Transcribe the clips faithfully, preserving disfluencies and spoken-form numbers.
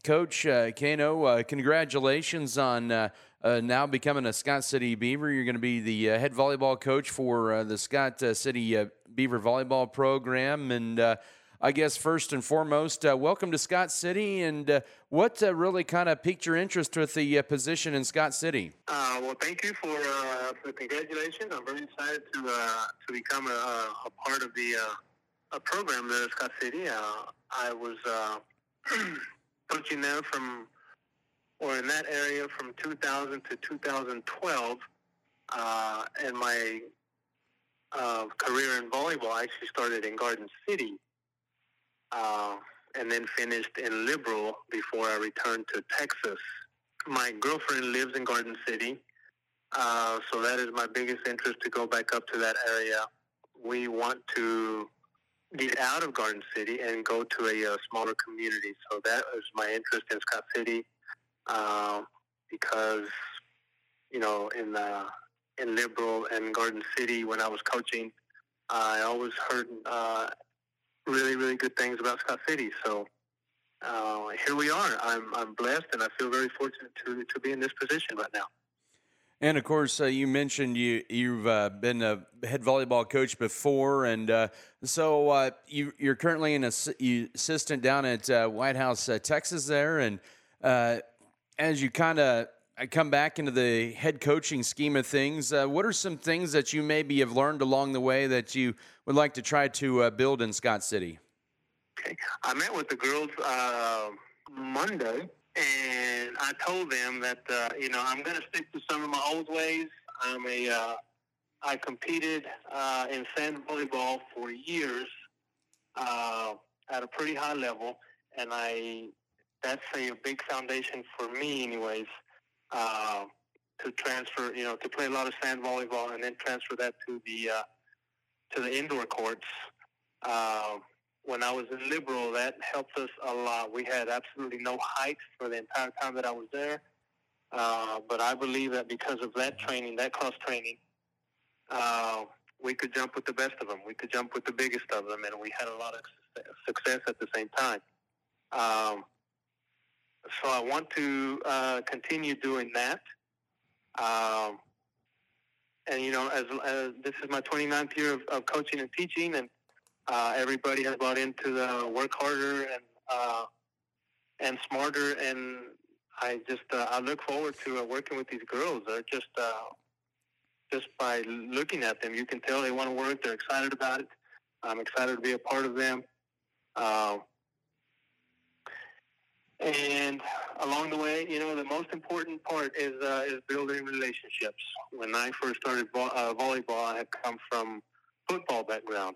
Coach uh, Kano, uh, congratulations on uh, uh, now becoming a Scott City Beaver. You're going to be the uh, head volleyball coach for uh, the Scott uh, City uh, Beaver volleyball program. And uh, I guess first and foremost, uh, welcome to Scott City. And uh, what uh, really kind of piqued your interest with the uh, position in Scott City? Uh, well, thank you for uh, for the congratulations. I'm very excited to uh, to become a, a part of the uh, a program there at Scott City. Uh, I was uh, coaching there from, or in that area from two thousand to two thousand twelve, uh, and my uh, career in volleyball actually started in Garden City, uh, and then finished in Liberal before I returned to Texas. My girlfriend lives in Garden City, uh, so that is my biggest interest to go back up to that area. We want to get out of Garden City and go to a, uh smaller community. So that is my interest in Scott City, uh, because, you know, in uh, in Liberal and Garden City when I was coaching, I always heard uh, really, really good things about Scott City. So uh, here we are. I'm I'm blessed, and I feel very fortunate to to be in this position right now. And of course, uh, you mentioned you you've uh, been a head volleyball coach before, and uh, so uh, you you're currently an ass- you assistant down at uh, White House, uh, Texas, there. And uh, as you kind of come back into the head coaching scheme of things, uh, what are some things that you maybe have learned along the way that you would like to try to uh, build in Scott City? Okay. I met with the girls uh, Monday, and I told them that uh, you know I'm going to stick to some of my old ways. I'm a uh, I competed uh, in sand volleyball for years uh, at a pretty high level, and I that's a big foundation for me, anyways, uh, to transfer. You know, to play a lot of sand volleyball and then transfer that to the uh, to the indoor courts. Uh, When I was in Liberal, that helped us a lot. We had absolutely no height for the entire time that I was there. Uh, but I believe that because of that training, that cross training, uh, we could jump with the best of them. We could jump with the biggest of them, and we had a lot of success at the same time. Um, so I want to uh, continue doing that. Um, and, you know, as, as this is my twenty-ninth year of, of coaching and teaching, and Uh, everybody has bought into the work harder and uh, and smarter, and I just uh, I look forward to uh, working with these girls. They're just uh, just by looking at them, you can tell they want to work. They're excited about it. I'm excited to be a part of them. Uh, and along the way, you know, the most important part is uh, is building relationships. When I first started vo- uh, volleyball, I had come from football background.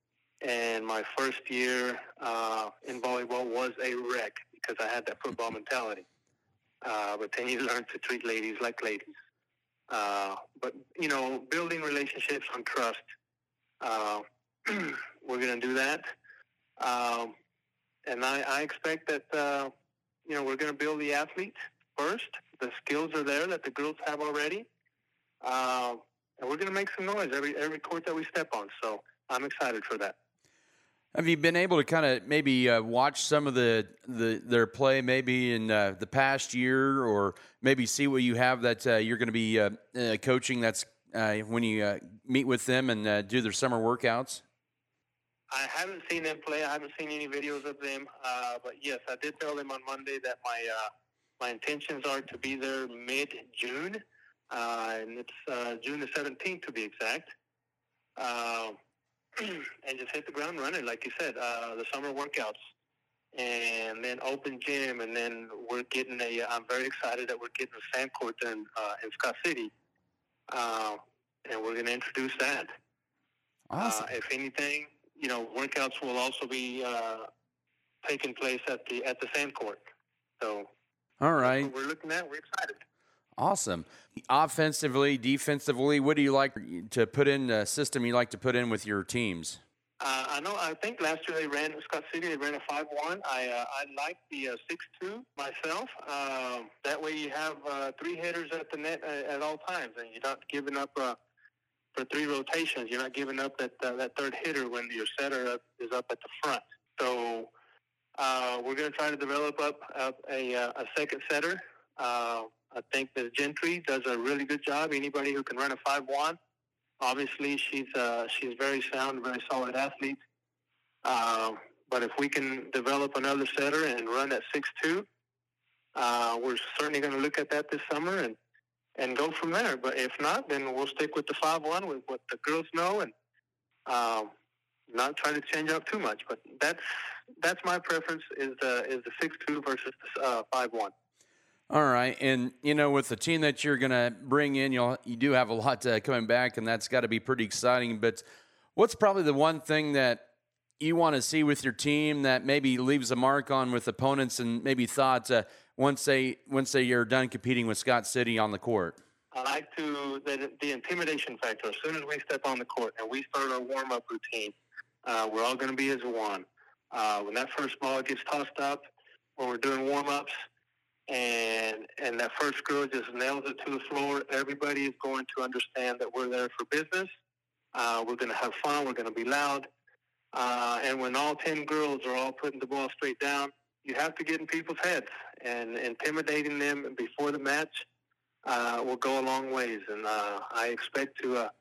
And my first year uh, in volleyball was a wreck because I had that football mentality. Uh, but then you learn to treat ladies like ladies. Uh, but, you know, building relationships on trust, uh, we're going to do that. Um, and I, I expect that, uh, you know, we're going to build the athletes first. The skills are there that the girls have already. Uh, and we're going to make some noise every, every court that we step on. So I'm excited for that. Have you been able to kind of maybe uh, watch some of the, the their play maybe in uh, the past year, or maybe see what you have that uh, you're going to be uh, uh, coaching that's uh, when you uh, meet with them and uh, do their summer workouts? I haven't seen them play. I haven't seen any videos of them. Uh, but, yes, I did tell them on Monday that my uh, my intentions are to be there mid-June, uh, and it's uh, June the seventeenth to be exact. Uh, and just hit the ground running, like you said, uh, the summer workouts, and then open gym, and then we're getting a. I'm very excited that we're getting a sand court in uh, in Scott City, uh, and we're going to introduce that. Awesome. Uh, if anything, you know, workouts will also be uh, taking place at the at the sand court. So, all right, that's what we're looking at. We're excited. Awesome. Offensively, defensively, what do you like to put in a system you like to put in with your teams? Uh, I know. I think last year they ran Scott City. They ran a five one. I uh, I like the uh, six two myself. Um, that way you have uh, three hitters at the net uh, at all times, and you're not giving up uh, for three rotations. You're not giving up that uh, that third hitter when your setter up, is up at the front. So Uh, we're going to try to develop up, up a, uh, a second setter. Uh, I think that Gentry does a really good job. Anybody who can run a five one, obviously she's uh, she's very sound, very solid athlete. Uh, but if we can develop another setter and run at six two, uh, we're certainly going to look at that this summer and, and go from there. But if not, then we'll stick with the five one with what the girls know and um, not try to change up too much. But that's that's my preference is the is the six two versus the uh, five one. All right, and you know, with the team that you're going to bring in, you you do have a lot uh, coming back, and that's got to be pretty exciting. But what's probably the one thing that you want to see with your team that maybe leaves a mark on with opponents, and maybe thoughts uh, once they once they are done competing with Scott City on the court? I like to the, the intimidation factor. As soon as we step on the court and we start our warm up routine, uh, we're all going to be as one. Uh, when that first ball gets tossed up, when we're doing warm ups. And and that first girl just nails it to the floor. Everybody is going to understand that we're there for business. Uh, we're going to have fun. We're going to be loud. Uh, and when all ten girls are all putting the ball straight down, you have to get in people's heads. And intimidating them before the match uh, will go a long ways. And uh, I expect to uh,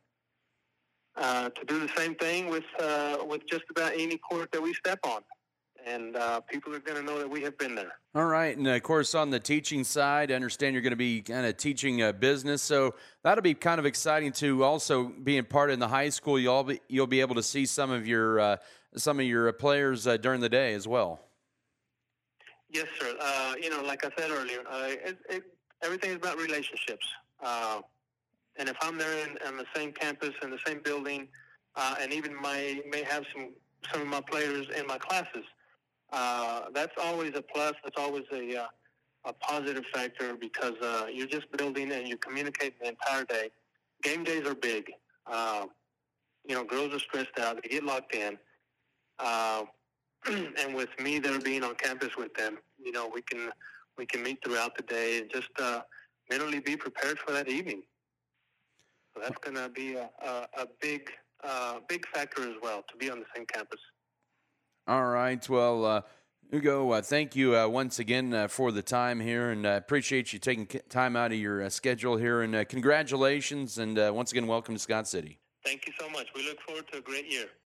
uh, to do the same thing with uh, with just about any court that we step on. And uh, people are going to know that we have been there. All right. And, of course, on the teaching side, I understand you're going to be kind of teaching uh, business. So that'll be kind of exciting to also being part in the high school. You'll be, you'll be able to see some of your uh, some of your players uh, during the day as well. Yes, sir. Uh, you know, like I said earlier, uh, it, it, everything is about relationships. Uh, and if I'm there in, on the same campus, in the same building, uh, and even my may have some, some of my players in my classes, Uh, that's always a plus. That's always a uh, a positive factor because uh, you're just building and you communicate the entire day. Game days are big. Uh, you know, girls are stressed out. They get locked in. Uh, and with me there being on campus with them, you know, we can we can meet throughout the day and just uh, mentally be prepared for that evening. So that's going to be a, a, a big uh, big factor as well to be on the same campus. All right. Well, uh, Hugo, uh, thank you uh, once again uh, for the time here, and I uh, appreciate you taking time out of your uh, schedule here. And uh, congratulations, and uh, once again, welcome to Scott City. Thank you so much. We look forward to a great year.